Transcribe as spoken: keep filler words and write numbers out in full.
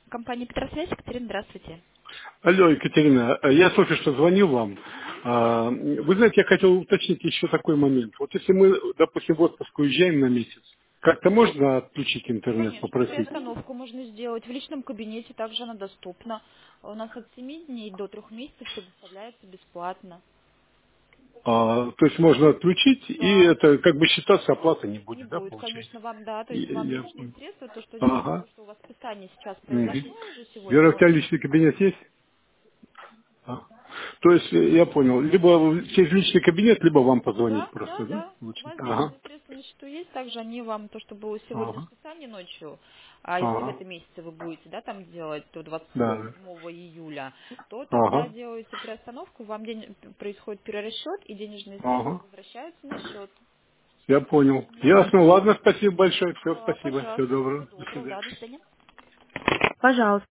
Компания Петросвязь, Екатерина, здравствуйте. Алло, Екатерина, я только что звонил вам. А, Вы знаете, я хотел уточнить еще такой момент. Вот если мы, допустим, в отпуск уезжаем на месяц, как-то можно отключить интернет, Конечно, попросить? переустановку можно сделать. В личном кабинете также она доступна. У нас от семи дней до трех месяцев предоставляется бесплатно. А, то есть можно отключить, и Да, это как бы считаться, оплата не не будет, да, будет, получается? конечно, вам, да, то есть И- вам Я лишние понял. средства, то, что делается, то, Ага. что у вас списание сейчас Мгм. произошло уже сегодня, Вера, у вам тебя лишние личный средства. кабинет есть? А. То есть, э, я понял, либо через личный кабинет, либо вам позвонить Да, да, просто, да? да. У Получается. вас Ага. денежные средства на счету есть, также они вам, то, что было сегодня в Ага. списании ночью, а если в Ага. этом месяце вы будете, да, там делать до двадцать Да. седьмого июля, то тогда Ага. делаете переостановку, вам день- происходит перерасчет, и денежные средства Ага. возвращаются на счет. Я понял. Ясно. Ладно, спасибо большое. Все, Да, спасибо. Всего пожалуйста, всего доброго. До доброго, свидания. да, до свидания. Пожалуйста.